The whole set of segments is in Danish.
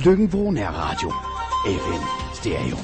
Løkken-Vrå Nærradio. FM Stereo.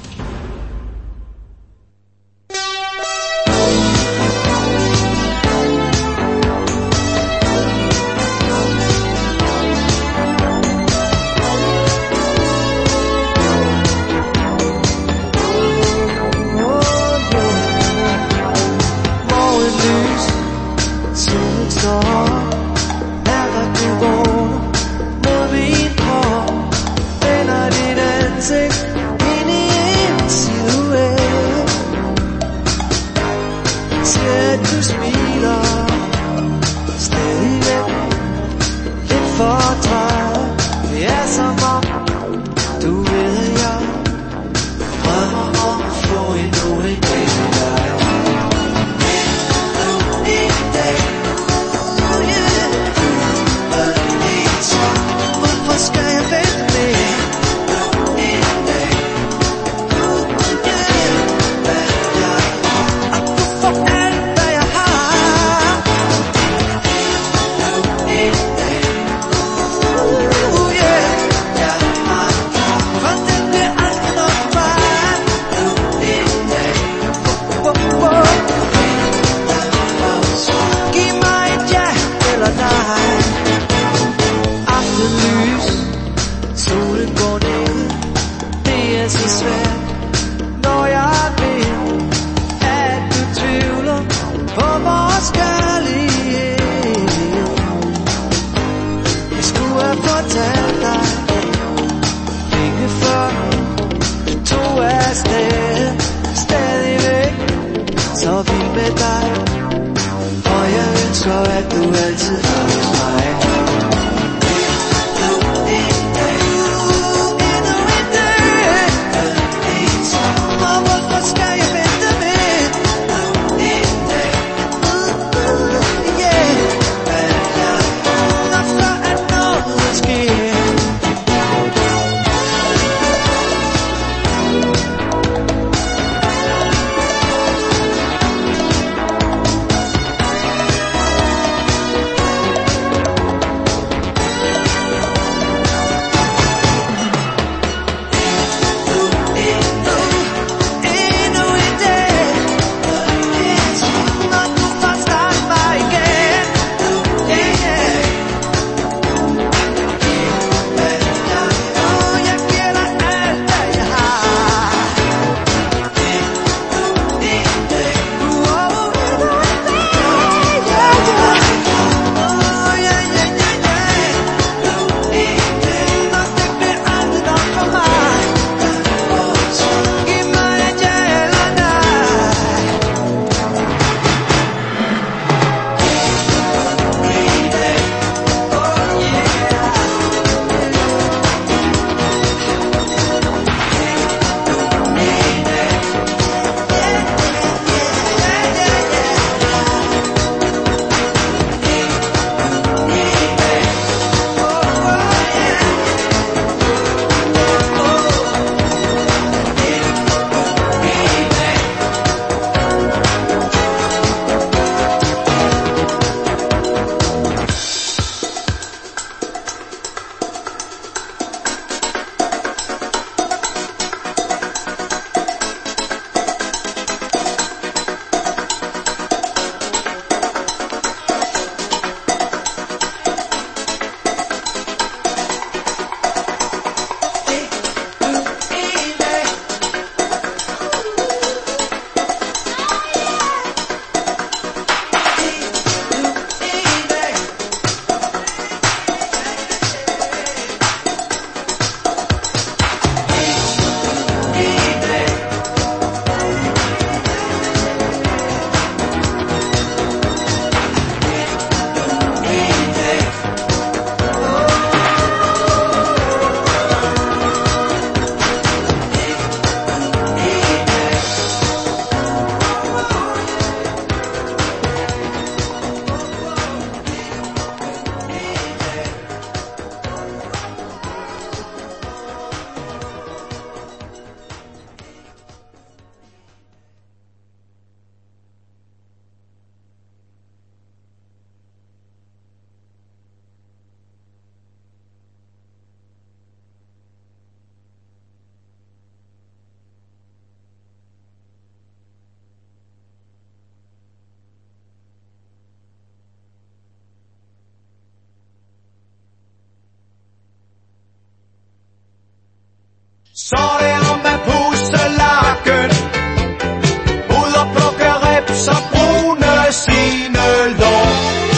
Så det om at pusse lakken, ud og plukke rips og brune sine lår.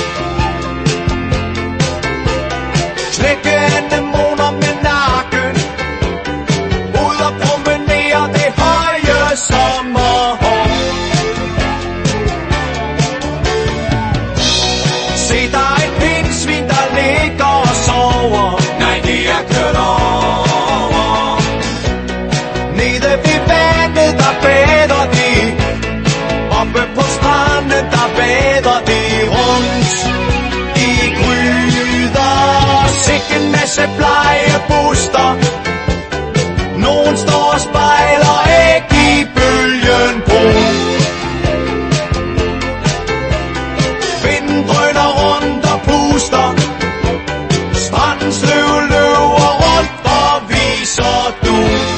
Slikke anemoner med nakken, ud og promenere det høje sommerhår. Se der et pindsvin, der ligger og sover. Nej, det er kørt over. Nede ved vandet, der bader de. Oppe på stranden, der bader de rundt i gryder. Sikke en masse plejebuster. Nogen står og spejler æg i bølgen brun. Vinden drøner rundt og puster. Strandens løv løber rundt og viser du.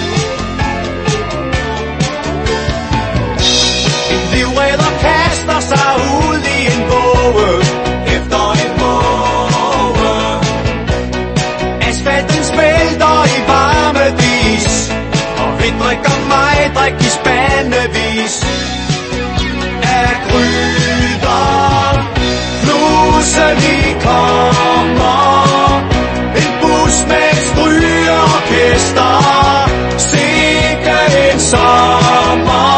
En livredder kaster sig ud i en båge efter en måge. Asfalten spælter i varme dis, og vi drikker mig drik i spandevis af gryder. Pludselig kommer en bus med et strygeorkester. Sikke en sommer.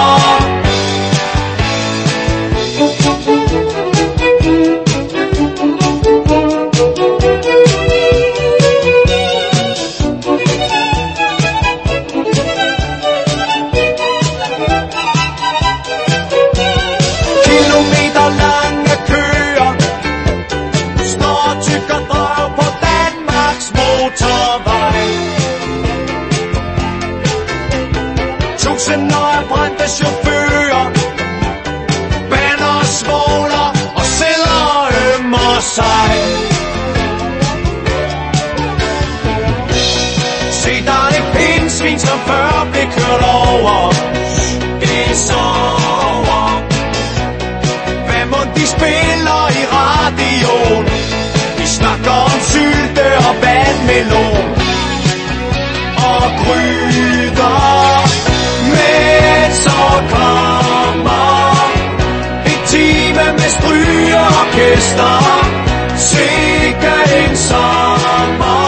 Kilometer lange køer står og tykker drøv på Danmarks motorvej. Tusinder af brændte chauffører bander og svogler og sælger ømmer sig. Se der er et pindsvin, som før blev kørt over. Det sover. Hvad må de spiller i radioen? Vi snakker om sylte og vandmelon og gryder. Men så kommer en time med strygeorkester. Sikke en sommer.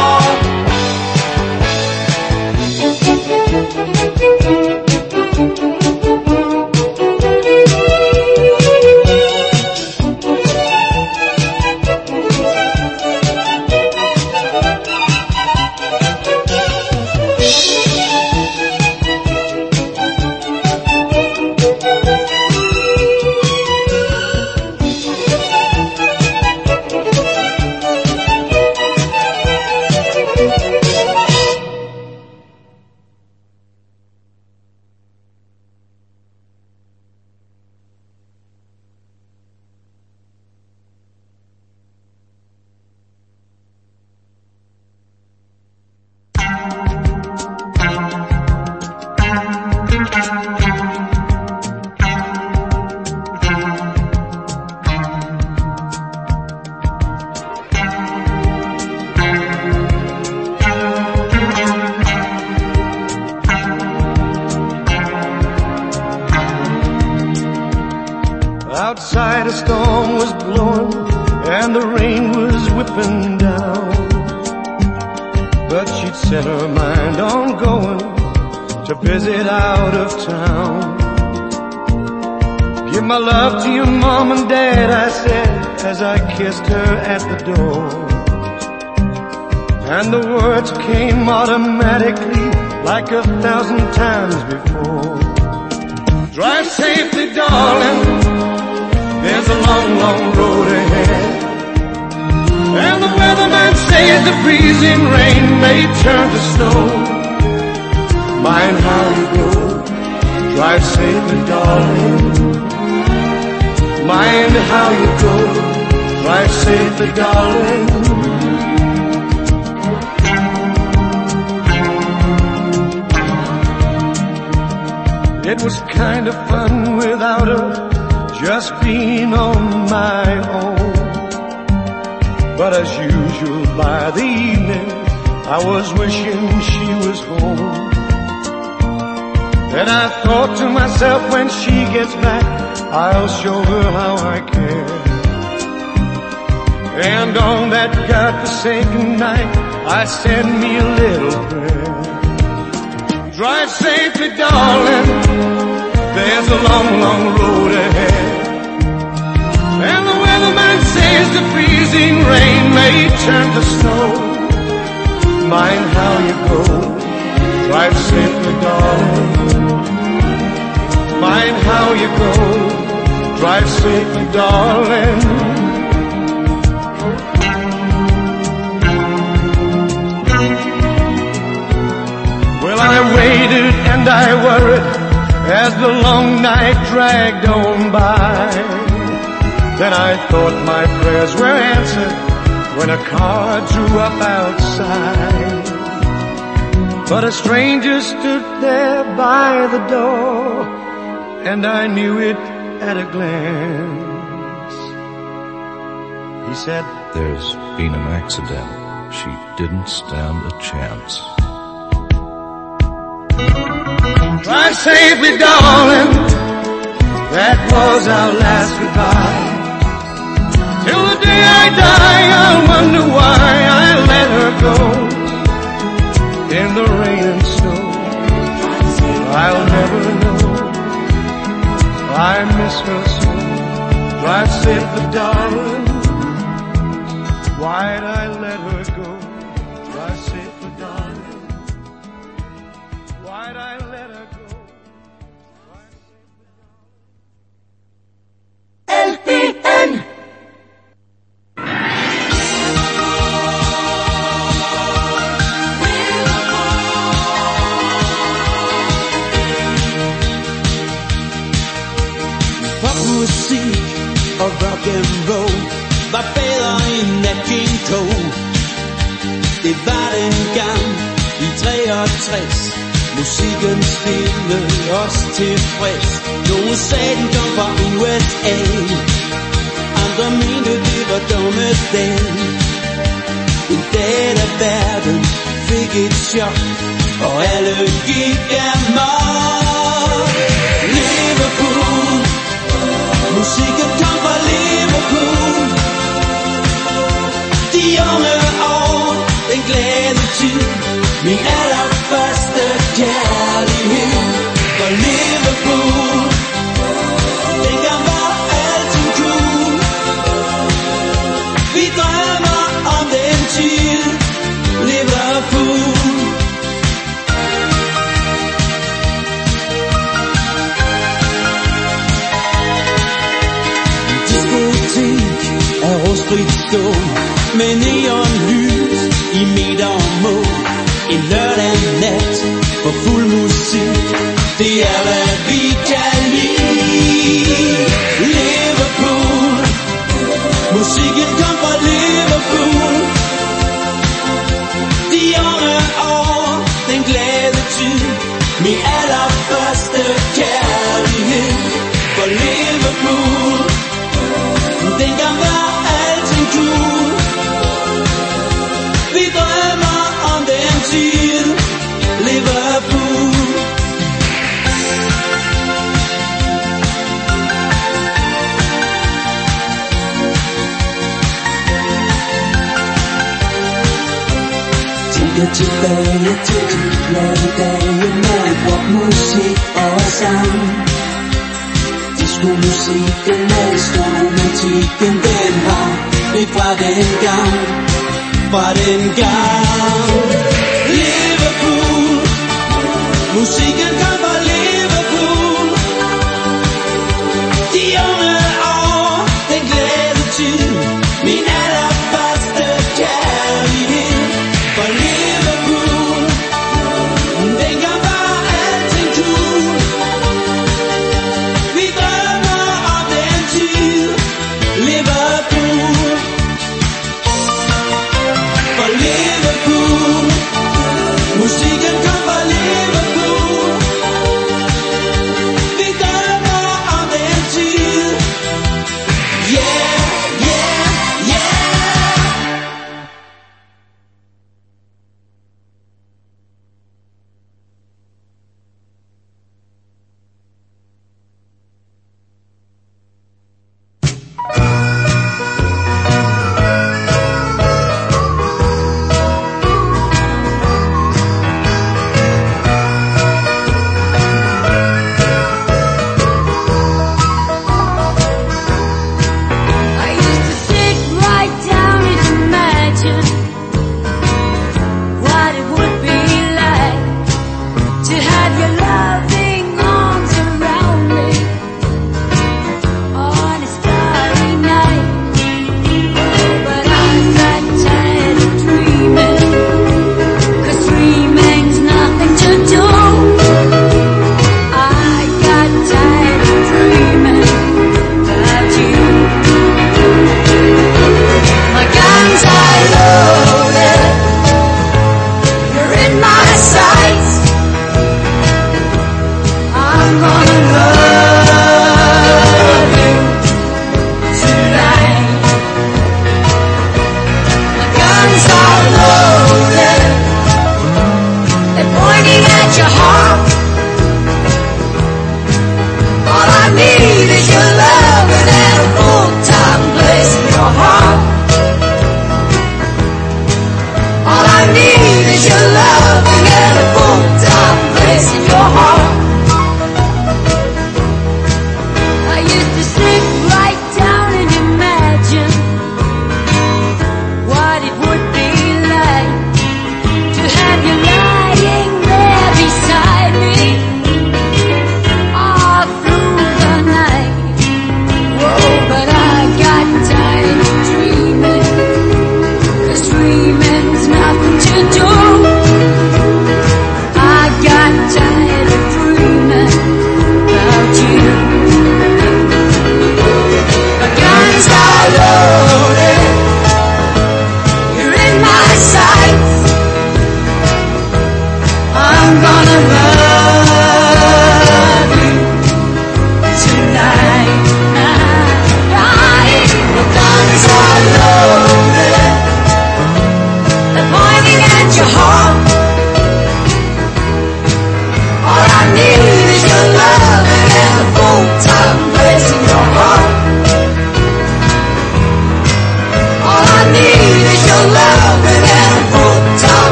Outside a storm was blowing and the rain was whipping down, but she'd set her mind on going to visit out of town. Give my love to your mom and dad, I said as I kissed her at the door, and the words came automatically like 1,000 times before. Drive safely, darling, there's a long, long road ahead, and the weatherman says the freezing rain may turn to snow. Mind how you go, drive safely, darling. Mind how you go, drive safely, darling. It was kind of fun without her, just being on my own. But as usual by the evening, I was wishing she was home. And I thought to myself, when she gets back, I'll show her how I care. And on that godforsaken night, I said me a little prayer. Drive safely, darling, there's a long, long road ahead. And the weatherman says the freezing rain may turn to snow. Mind how you go, drive safely, darling. Mind how you go, drive safely, darling. Well, I waited and I worried as the long night dragged on by. Then I thought my prayers were answered when a car drew up outside. But a stranger stood there by the door, and I knew it at a glance. He said, "There's been an accident. She didn't stand a chance." Drive safely, darling, that was our last goodbye. Till the day I die, I'll wonder why I let her go. In the rain and snow, I'll never know. I miss her so. Drive safely, darling. Why'd I let her go? Drive safely, darling. Why'd I let her go? LPN. Popmusik og rock'n'roll var bedre end Nat King Cole. Det var dengang i 63. Musikken stillede os tilfreds. Nogle sagde den kom fra USA, andre mente det var dommedag. En dag da verden fik et chok, og alle gik amok. Liverpool, musikken kom fra Liverpool. De unge år, den glade tid, min allerførste kærlighed for Liverpool. Dengang var alting cool. Vi drømmer om den tid, Liverpool. Diskotek af rustfrit stål med neonlys i metermål. En lørdag nat for fuld musik, det er hvad vi kan lide. Liverpool, musikken kom fra Liverpool. De unge år, den glade tid, min allerførste kærlighed for Liverpool. Dengang var alting cool. Vi drømmer om den tid, Liverpool. Tænker tilbage til de glade dage med rockmusik og sang. Diskomusikken med stor romantikken, den var lidt fra dengang. Liverpool, musikken kom fra Liverpool. De unge år, den glade tid, min allerførste kærlighed for Liverpool. Dengang var alting cool. Vi drømmer om den tid, Liverpool. For Liverpool.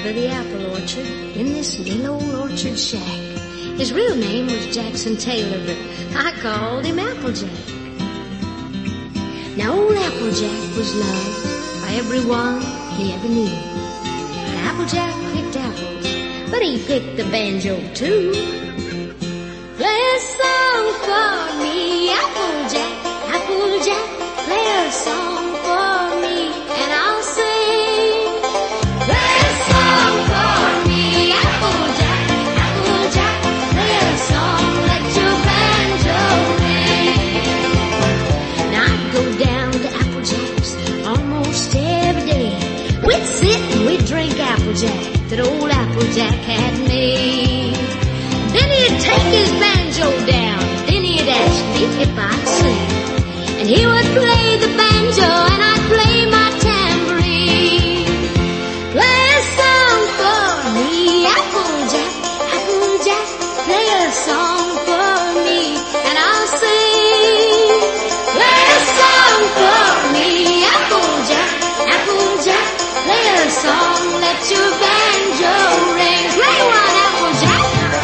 by the apple orchard in this little old orchard shack. His real name was Jackson Taylor, but I called him Applejack. Now old Applejack was loved by everyone he ever knew. Applejack picked apples, but he picked the banjo too. Play a song for me, Applejack, Applejack, play a song for me, and I'll sing. Play a song for me, Applejack, Applejack, play a song, let your banjo ring. Now I'd go down to Applejack's almost every day. We'd sit and we'd drink Applejack that old Applejack had made. Then he'd take his banjo down, then he'd ask me if I'd sing. And he would play the banjo and I'd play my tambourine. Play a song for me, Applejack, Applejack, play a song for me and I'll sing. Play a song for me, Applejack, Applejack, play a song, let your banjo ring. Play one, Applejack.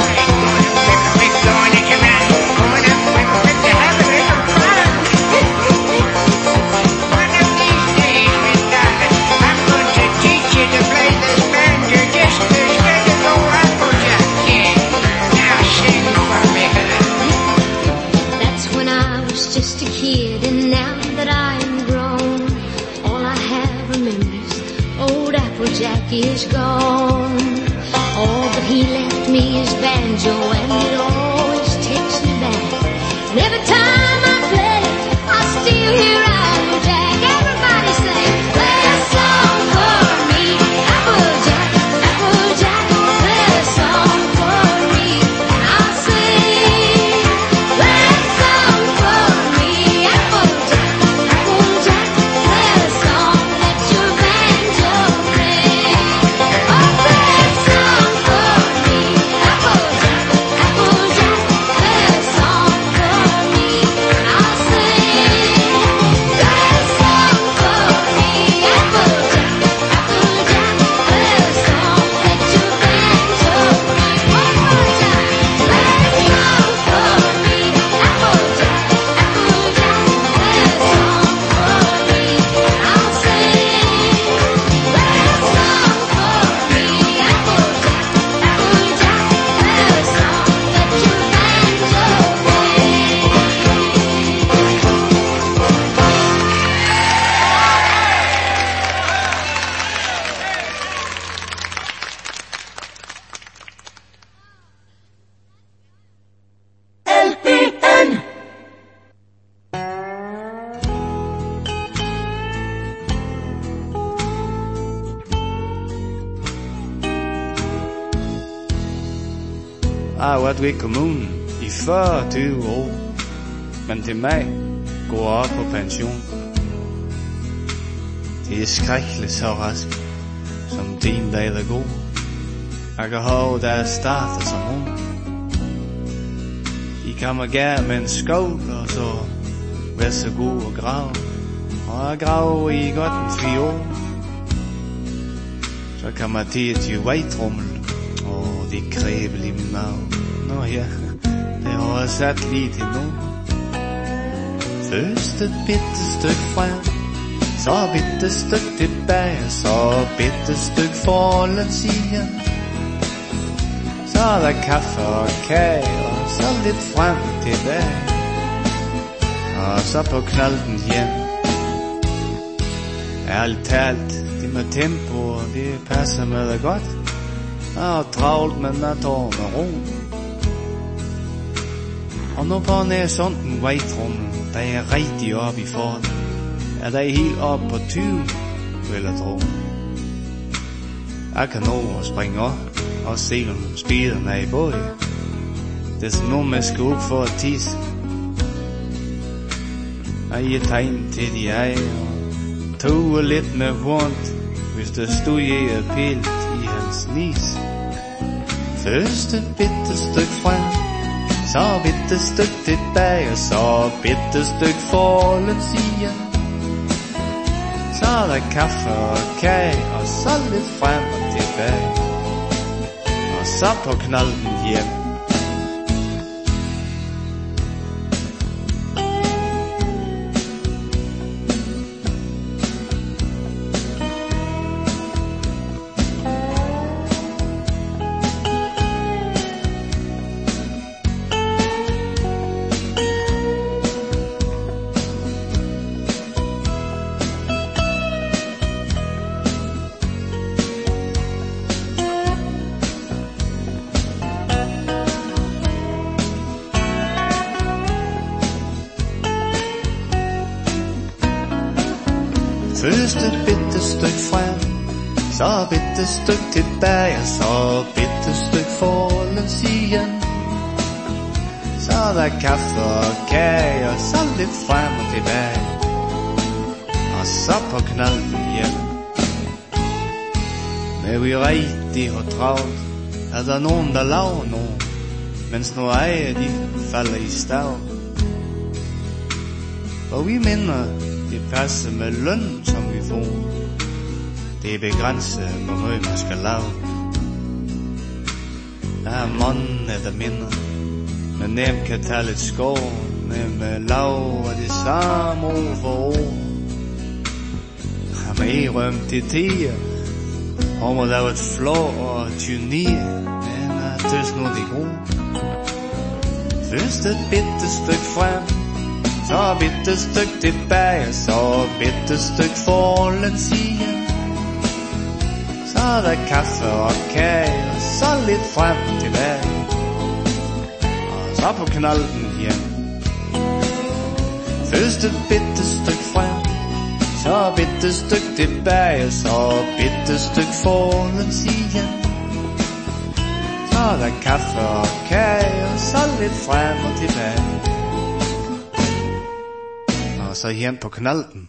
That's when I was just a kid, and now that I'm grown, all I have remembers old Applejack is gone. Oh, but he left me his banjo and it always takes me back. And every time I play it, I still hear Applejack. Everybody sing, play a song for me, Applejack, Applejack, play a song for me, and I'll sing. Play a song for me, Applejack, Applejack, play a song, let your banjo ring. Oh, play a song for me, Applejack, Applejack, play a song for me, and I'll sing. Play a song for me, Applejack, Applejack, play a song, let your banjo ring. One more time. Play a song for me, Applejack, Applejack, play a song for me, and I'll sing. Play a song for me, Applejack, Applejack, play a song, let your banjo ring. LPN. Jeg har vært ved kommunen i 40 år, men til mig går jeg på pension. Det er skrækkeligt så rask, som din dag der går. Jeg kan huske, da jeg startede som ung. I kommer gerne med en skål, og så vær så god og grav. Og jeg graver i godt en 4 år. Så kommer jeg til vejtrummel, og det kræver i min mave. Nå ja, det har jeg sat lige til nu. Først et bitte stykke frem, så bitte stykke tilbage, så bitte stykke forholdet siger. Så er der kaffe og kage, og så lidt frem og tilbage. Og så på knalden hjem. Ærligt talt, det med tempo, og det passer med det godt. Jeg har travlt, men jeg tager med ro. Og nu på ned sådan en vejtrummel, der er rigtig op i fart. Ja, der er helt op på 20, vil jeg tro. Jeg kan nå at springe op og se om speederen er i bøj. Det er som nogen man skal ud for at tisse. Jeg giver tegn til de ejer og tog lidt med rundt, hvis der stod jeg og pilt i hans nis. Første bitte stykke frem, så bitte stykke tilbage, så bitte stykke forholdet siger. Så er der kaffe og kage, og så lidt frem og tilbage. tilbage. Og så på knalden hjem. Første bitte stykke frem, så bitte stykke tilbage, så bitte stykke forlæns igen. Så er der kaffe og kage, og så lidt frem og tilbage, og så på knalden hjem. Men vi rigtig har travlt, er der nogen der laver nogen, mens nogle ejer de falder i stav. Og vi minder det passer med løn, som vi får. Det er begrænset, hvor meget man skal lave. Der er måneder, der minder, men nemt kan tage lidt skår, nemt laver det samme år for år. Har man ikke rømt det tider, har man lavet flår og tynier, men er tøs nu det gode. Først et bitte stykke frem, så bitte stykke tilbage, så bitte stykke forlæns igen. Så er der kaffe og kage, og så lidt frem og tilbage, og så på knalden hjem. Først et bitte stykke frem, så bitte stykke tilbage, så bitte stykke forlæns igen. Så er der kaffe og kage, og så lidt frem og tilbage, og så hjem på knalden.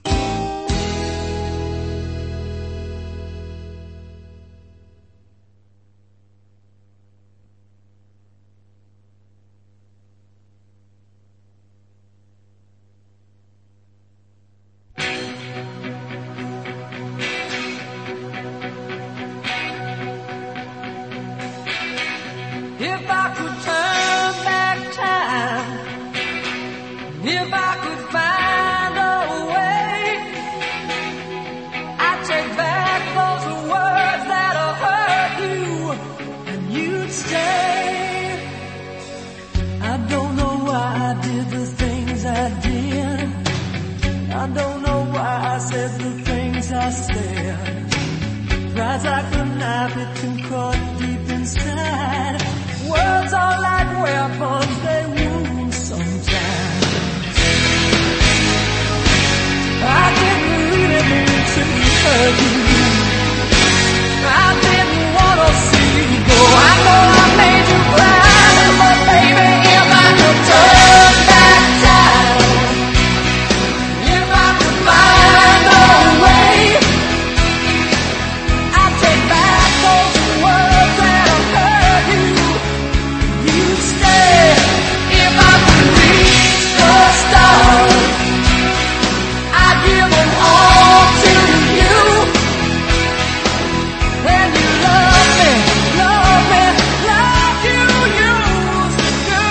If I could turn back time, if I could find a way, I'd take back those words that have hurt you, and you'd stay. I don't know why I did the things I did. I don't know why I said the things I said. Pride's like a knife, it can cut deep inside. Words are like weapons, they wound sometimes. I didn't really mean to hurt you. I didn't want to see you go. I know I made you cry, but baby, if I could turn back time, if I could find a way, I'd take back those words that have hurt you. You'd stay. If I could reach the stars, I'd give them all to you. And you love me, like you used to do.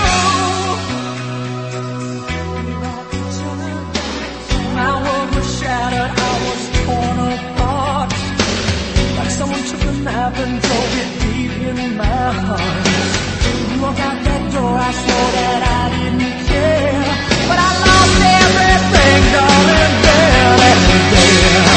My world was shattered, I was torn apart, like someone took a knife and drove it deep in my heart. You walked out that door, I swore that I didn't care, but I lost everything, darling, there that day.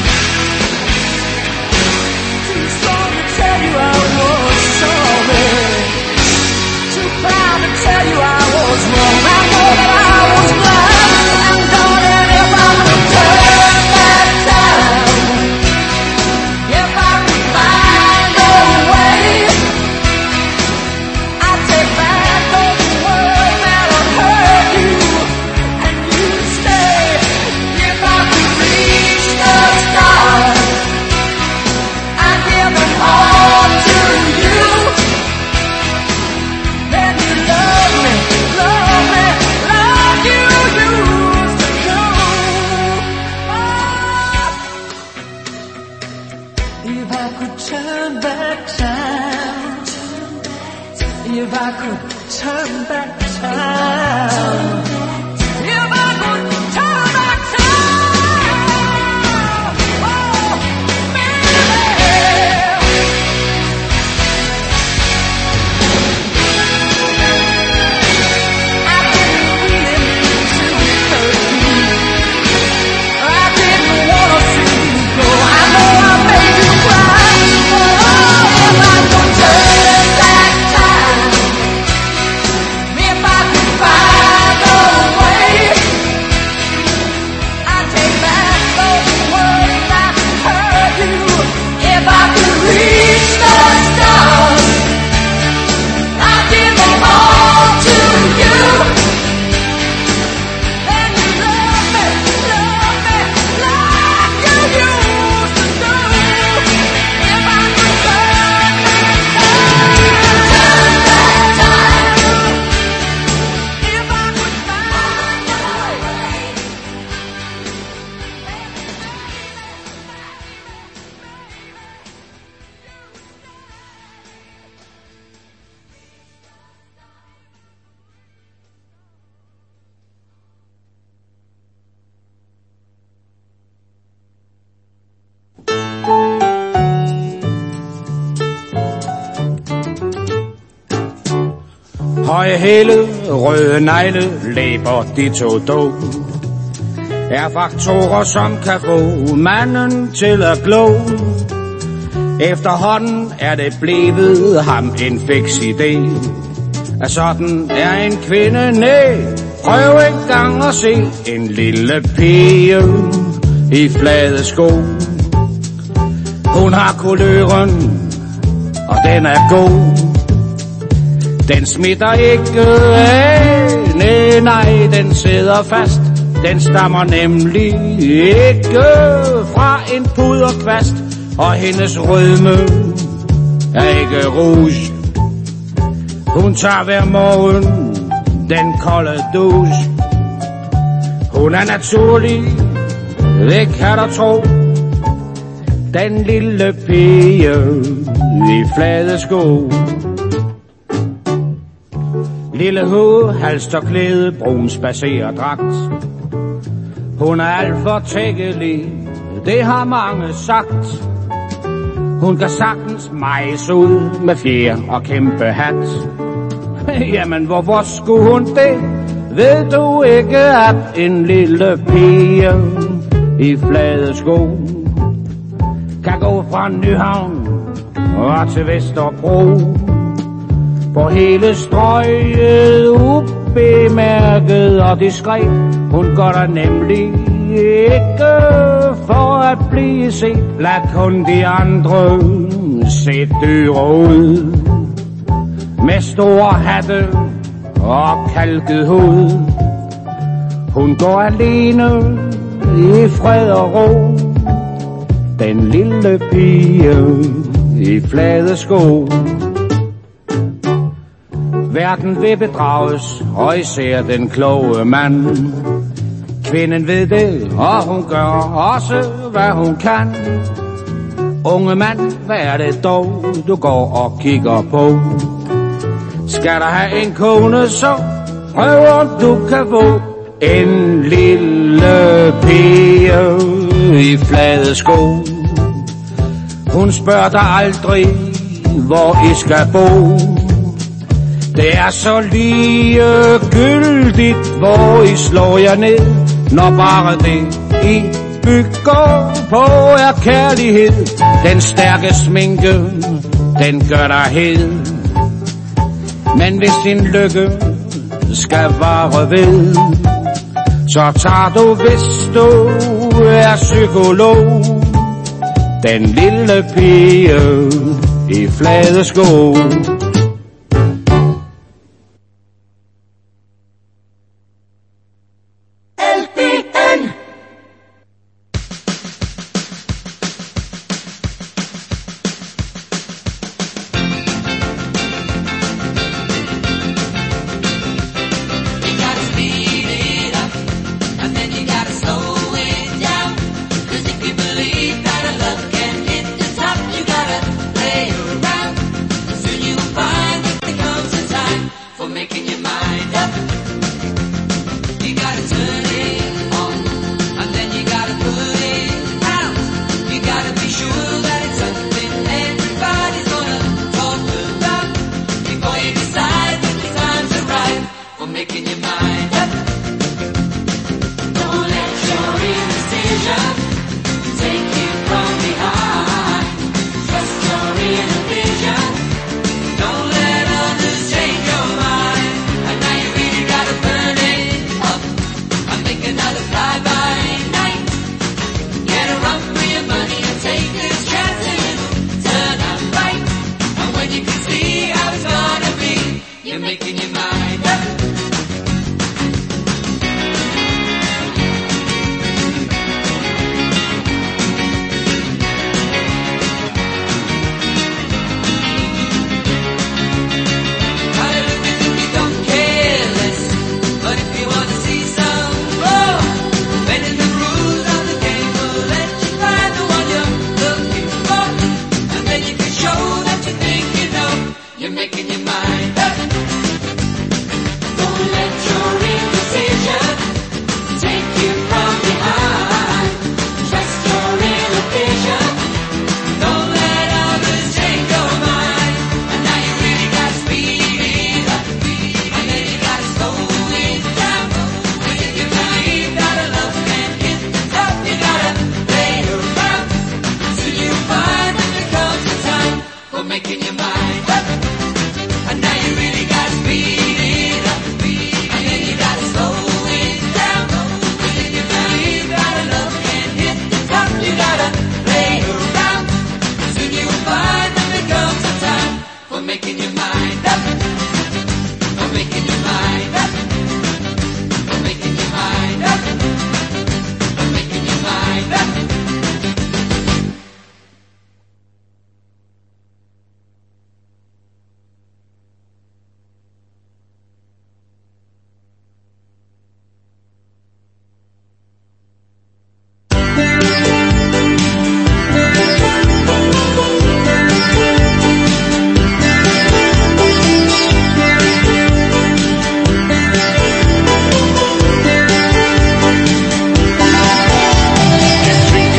Too strong to tell you I was sorry, too proud to tell you I was wrong. I know that I was blind, and darling, if I could turn back time, if I could find a way, I'd take back those words turn back time, if I could turn back time, if I could turn back time, oh, baby. I didn't really mean to hurt you. I didn't wanna see you go. I know I made you cry. Oh, if I could turn back time, if I could find a way, I'd take back those words that hurt you. If I could reach the stars, I'd give them all to you. Then you love me like you used to do. If I could turn back time, if I could find a way. Høje hæle, røde negle, læber de to dog, er faktorer, som kan få manden til at glo. Efterhånden er det blevet ham en fiks idé, at sådan er en kvinde, næ. Prøv en gang at se en lille pige i flade sko. Hun har kuløren, og den er god. Den smitter ikke af, nej, den sidder fast. Den stammer nemlig ikke fra en puderkvast, og hendes rødme er ikke rouge. Hun tager hver morgen den kolde douche. Hun er naturlig, det kan du tro. Den lille pige i flade sko. Lille hoved, halstørklæde, brun spacerdragt. Hun er alt for tækkelig, det har mange sagt. Hun kan sagtens mejes ud med fjer og kæmpe hat. Jamen hvorfor skulle hun det? Ved du ikke, at en lille pige i flade sko kan gå fra Nyhavn og til Vesterbro på hele strøget, ubemærket og diskret. Hun går der nemlig ikke for at blive set. Lad kun de andre se dyre ud, med store hatte og kalket hoved. Hun går alene i fred og ro, den lille pige i flade sko. Verden vil bedrages, og især den kloge mand. Kvinden ved det, og hun gør også, hvad hun kan. Unge mand, hvad er det dog, du går og kigger på? Skal der have en kone, så prøv om du kan få en lille pige i flade sko. Hun spørger dig aldrig, hvor I skal bo. Det er så ligegyldigt, hvor I slår jer ned, når bare det I bygger på er kærlighed. Den stærke sminke, den gør dig hed. Men hvis din lykke skal vare ved, så tager du, hvis du er psykolog, den lille pige i flade sko. You gotta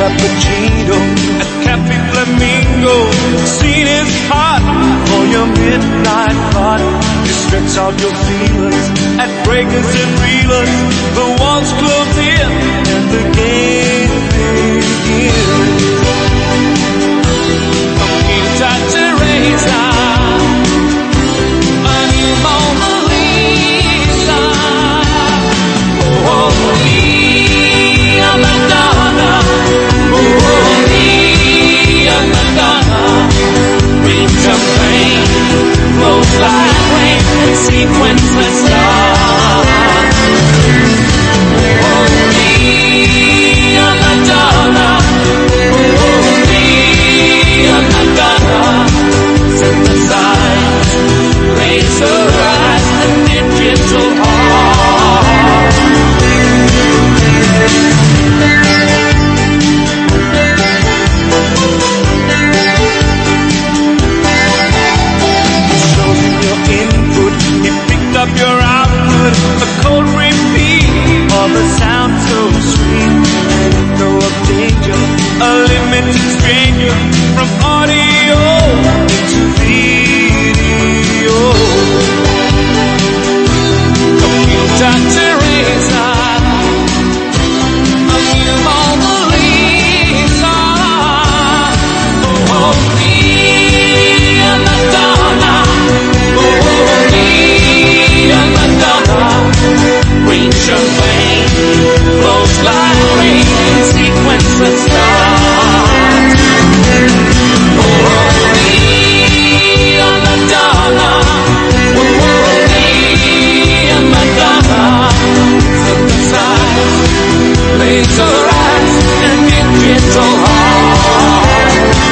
cappuccino at Cafe Flamingo. Scene is hot for your midnight party. You stretch out your feelers at breakers and reelers. The walls close in and the game begins. Computer Teresa, a new Mona Lisa. Oh, Maria Madonna, oh, Maria Madonna. Green champagne flows like rain and sequence the stars. Oh, Maria Madonna, oh, Maria Madonna. Synthesize, raise her eyes and digital heart. Shows you your input, you picked up your output, a cold repeat of a sound so sweet, an echo of danger, a limited stranger, from audio into video. Computer Teresa, a new Mona Lisa. Oh, Maria Madonna, oh, Maria Madonna. Green champagne flows like rain in sequence of stars. Oh, Maria Madonna, oh, Maria Madonna. Synthesize, laser eyes and digital heart.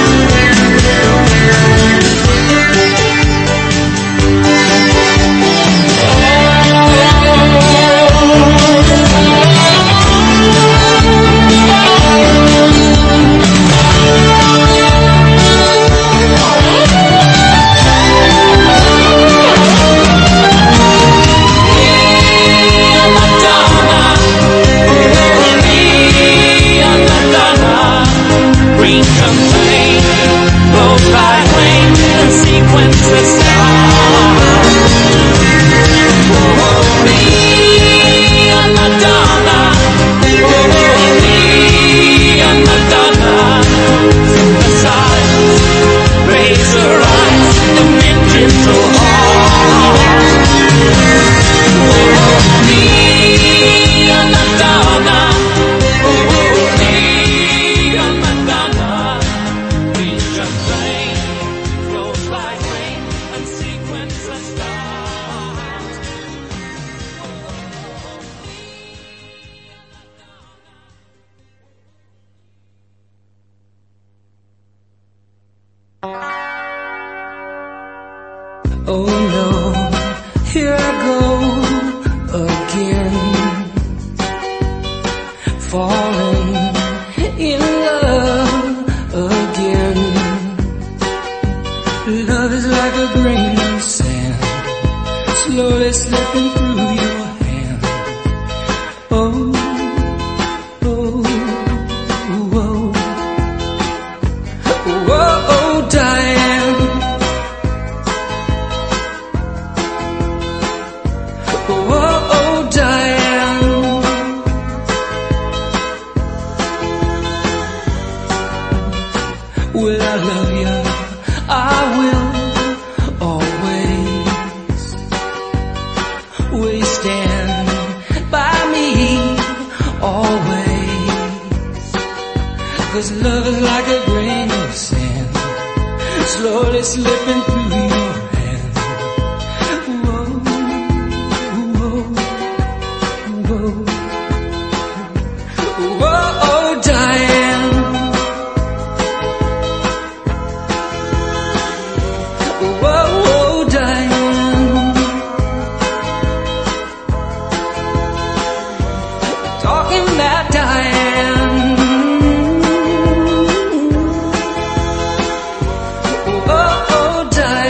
Green champagne flows like rain and sequence of stars. Oh, Maria Madonna, oh, Maria Madonna. Synthesize, raise her eyes and digital heart. Oh, Maria Madonna, oh, Maria Madonna. Green champagne flows like rain and sequence of stars. Oh no, here I go again, falling in love again. Love is like a grain of sand, slowly slipping through your hand. Oh, oh, oh, oh, oh, Diane. Oh, oh, Diane. Will I love you? I will always. Will you stand by me always? 'Cause love is like a grain of sand, slowly slipping through your hand. Whoa, whoa, whoa, whoa, oh, Diane. Whoa, oh, Diane. Talking that Diane. Oh, oh, Diane.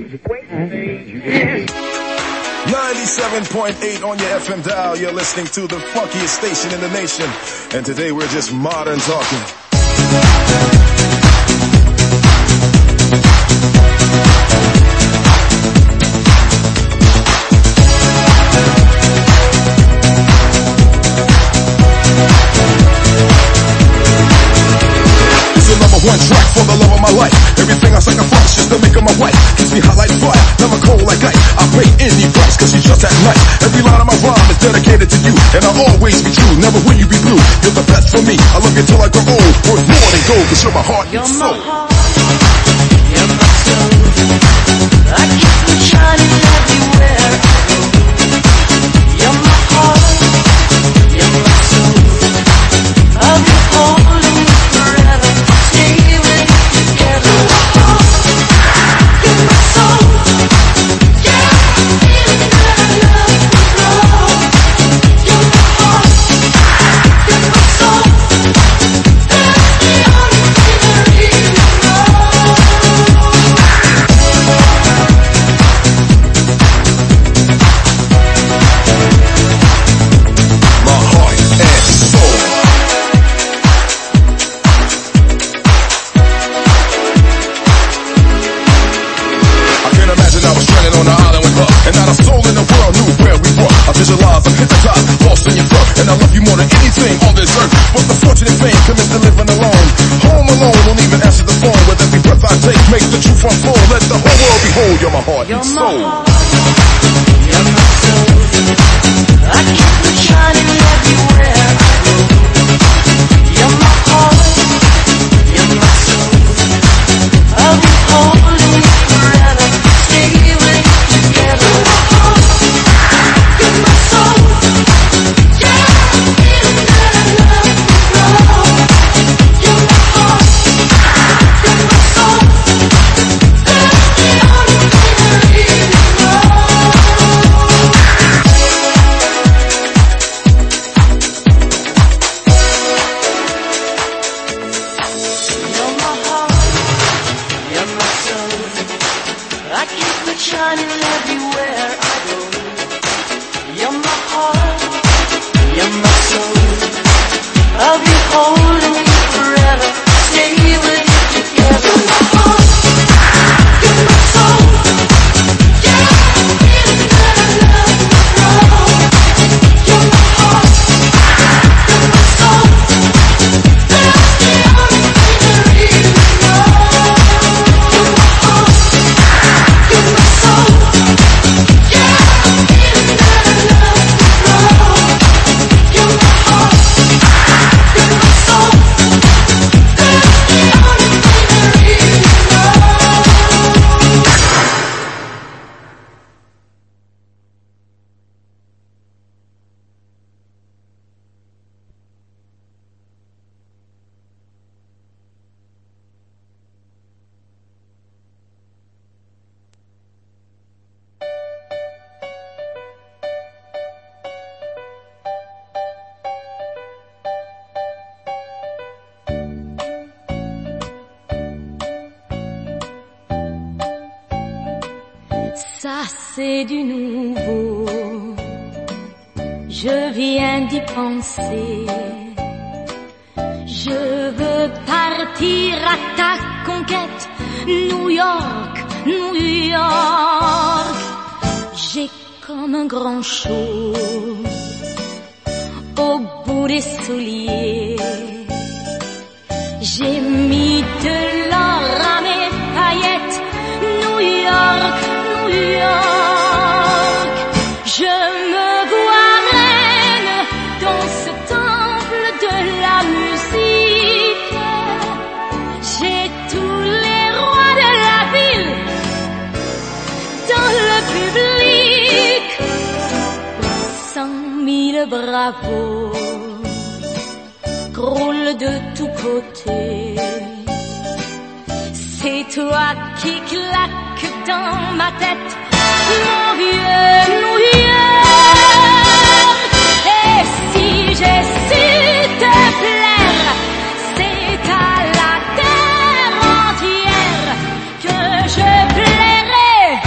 97.8 on your FM dial. You're listening to the funkiest station in the nation. And today we're just modern talking. One track for the love of my life. Everything I sacrifice just to make her my wife. Keeps me hot like fire, never cold like ice. I pay any price cause she's just that nice. Every line of my rhyme is dedicated to you, and I'll always be true, never will you be blue. You're the best for me, I love you till I grow old. Worth more than gold cause you're my heart and soul. You're my soul. I keep you shining everywhere I go. You're my heart. You're my soul. I'll be holding you forever. And not a soul in the world knew where we were. I visualize, I'm hypnotized, lost in your throat. And I love you more than anything on this earth. But the fortunate thing commits to living alone. Home alone, don't even answer the phone. With every breath I take, make the truth unfold. Let the whole world behold, you're my heart and soul. You're my soul. I keep you shining everywhere I go. You're my heart. You're my soul. I'll be holding you forever. Stay with you together. You're my soul. Yeah, feeling that I love you, bro. You're my heart. You're my soul. That's the only thing I really know. You're my heart. You're my soul. I keep it shining everywhere I go. You're my heart, you're my soul. I'll be holding you forever, stay with you together. You're my heart, you're my soul. Yeah, feeling that I love you, bro. You're my heart, you're my soul. That's the only thing I really know. You're my heart. You're my soul. Yeah, feeling that I love you, bro. You're my heart. You're my soul. That's the only thing I really know. Ça c'est du nouveau, je viens d'y penser. Je veux partir à ta conquête, New York, New York. J'ai comme un grand chaud au bout des souliers. J'ai mis de l'or à mes paillettes, New York, New York. Je me vois reine dans ce temple de la musique. J'ai tous les rois de la ville dans le public. 100 000 bravos roulent de tous côtés. C'est toi qui claque dans ma tête, mon vieux New York. Et si j'ai su te plaire, c'est à la terre entière que je plairai.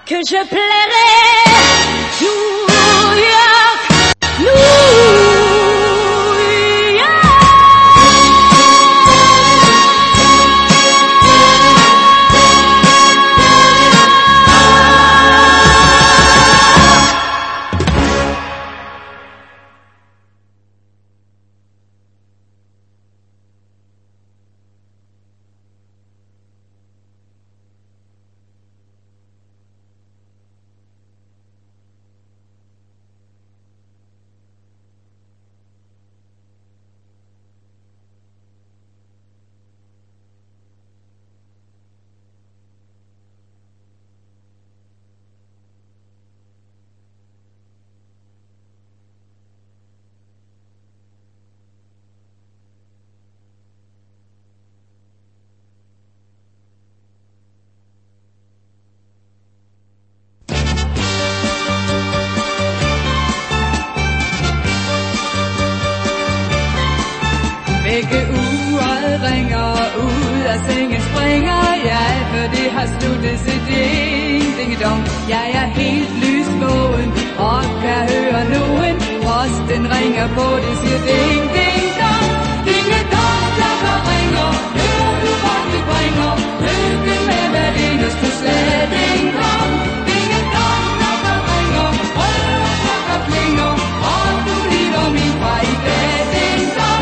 que je plairai. New York, New York. Begge uret ringer ud af sengen springer jeg, for det har sluttet til ding-ding-dong. Jeg er helt lysvågen og kan høre nogen. Posten ringer på, det siger ding-ding-dong. Ding-dong, klokker ringer, hører du hvad vi bringer? Lykke med hver eneste slag, ding-dong. Ding-dong, klokker ringer, røde klokker klinger, og du lever min fra i dag, ding-dong.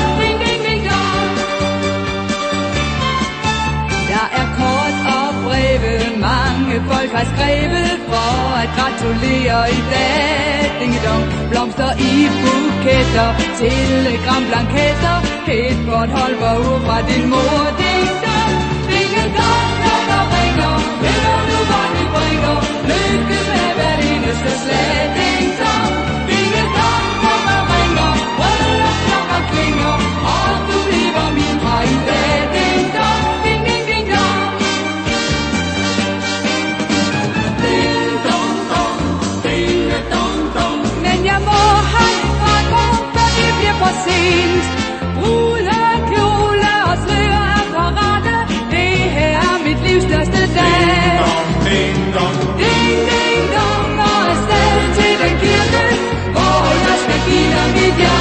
Der er kort og breve, mange folk har skrevet for at gratulere i dag. Ding-dong, blomster i buketter, telegramblanketter, et Bornholmer fra din mor. Ding-dong, ding-dong, klokker ringer, hører du hvad vi bringer? Lykke med hver eneste slag, ding-dong. Ding-dong, klokker ringer, røde klokker klinger, og du bliver min fra i dag, ding-dong. For sent. Brudekjole og sløreapparate, det her er mit livs største dag. Ding dong, ding ding dong, og afsted til den kirke, hvor jeg skal give dig mit ja.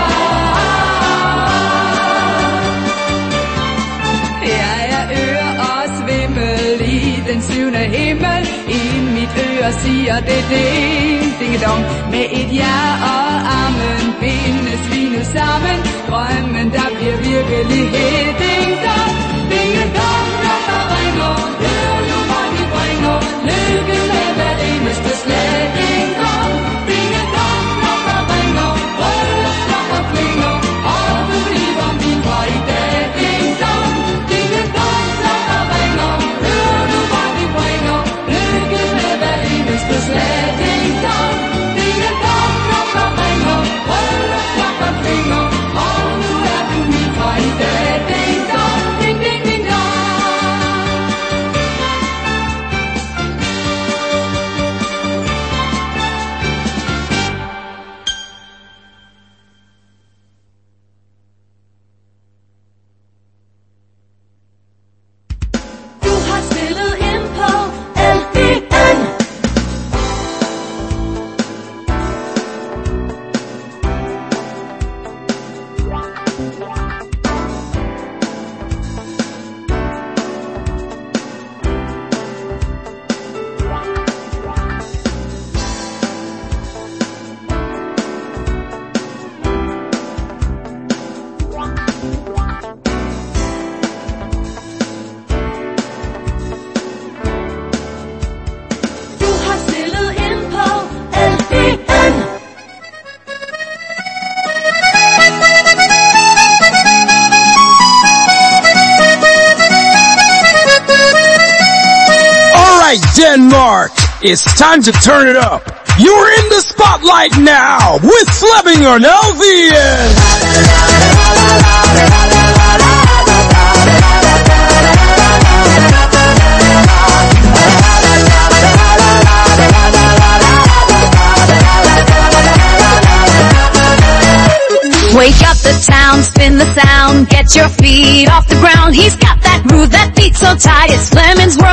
Jeg er øre og svimmel i den syvende himmel. I mit øre siger det ding ding dong. Med et ja og amen bindes vi nu sammen. Drømmen der bliver virkelighed. Ding dong, ding dong, klokker ringer, hører du hvad vi bringer? Lykke med hver eneste slag. Ding dong, ding dong, klokker ringer, røde klokker klinger, og du bliver min fra i dag. Ding dong, ding dong, klokker ringer, hører du hvad vi bringer? Lykke med hver eneste slag. Ding dong, ding dong, klokker ringer, røde klokker klinger, og nu er du min fra i dag. Ding dong, ding ding ding dong. Du har stillet ind på LDN. Du har stillet ind på LDN. Alright, Denmark, it's time to turn it up. You're in the spotlight now with Fleming on LVN. Wake up the town, spin the sound, get your feet off the ground. He's got that groove that beats so tight, it's Fleming's